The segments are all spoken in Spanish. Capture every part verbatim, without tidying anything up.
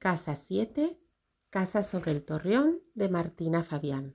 Casa siete, Casa sobre el Torreón, de Martina Fabián.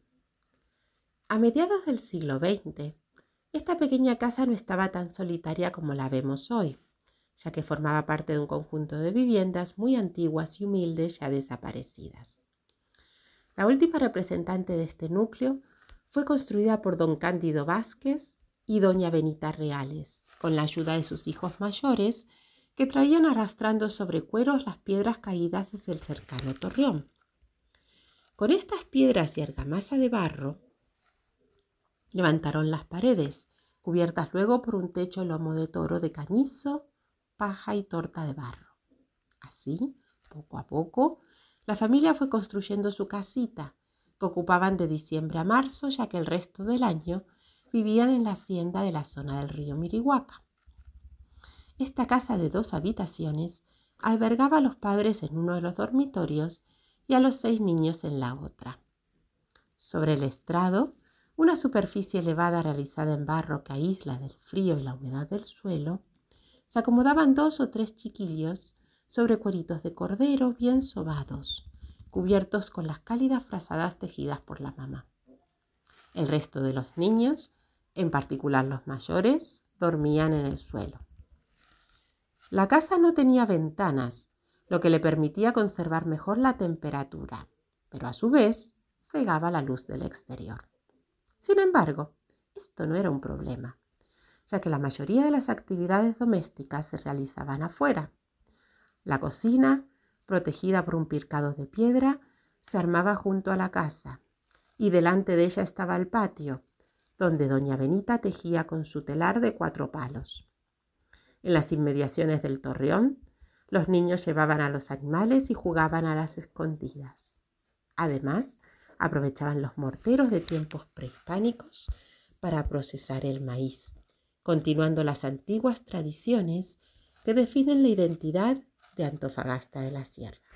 A mediados del siglo veinte, esta pequeña casa no estaba tan solitaria como la vemos hoy, ya que formaba parte de un conjunto de viviendas muy antiguas y humildes ya desaparecidas. La última representante de este núcleo fue construida por don Cándido Vázquez y doña Benita Reales, con la ayuda de sus hijos mayores, que traían arrastrando sobre cueros las piedras caídas desde el cercano Torreón. Con estas piedras y argamasa de barro, levantaron las paredes, cubiertas luego por un techo lomo de toro de cañizo, paja y torta de barro. Así, poco a poco, la familia fue construyendo su casita, que ocupaban de diciembre a marzo, ya que el resto del año vivían en la hacienda de la zona del río Mirihuaca. Esta casa de dos habitaciones albergaba a los padres en uno de los dormitorios y a los seis niños en la otra. Sobre el estrado, una superficie elevada realizada en barro que aísla del frío y la humedad del suelo, se acomodaban dos o tres chiquillos sobre cueritos de cordero bien sobados, cubiertos con las cálidas frazadas tejidas por la mamá. El resto de los niños, en particular los mayores, dormían en el suelo. La casa no tenía ventanas, lo que le permitía conservar mejor la temperatura, pero a su vez cegaba la luz del exterior. Sin embargo, esto no era un problema, ya que la mayoría de las actividades domésticas se realizaban afuera. La cocina, protegida por un picado de piedra, se armaba junto a la casa, y delante de ella estaba el patio, donde doña Benita tejía con su telar de cuatro palos. En las inmediaciones del torreón, los niños llevaban a los animales y jugaban a las escondidas. Además, aprovechaban los morteros de tiempos prehispánicos para procesar el maíz, continuando las antiguas tradiciones que definen la identidad de Antofagasta de la Sierra.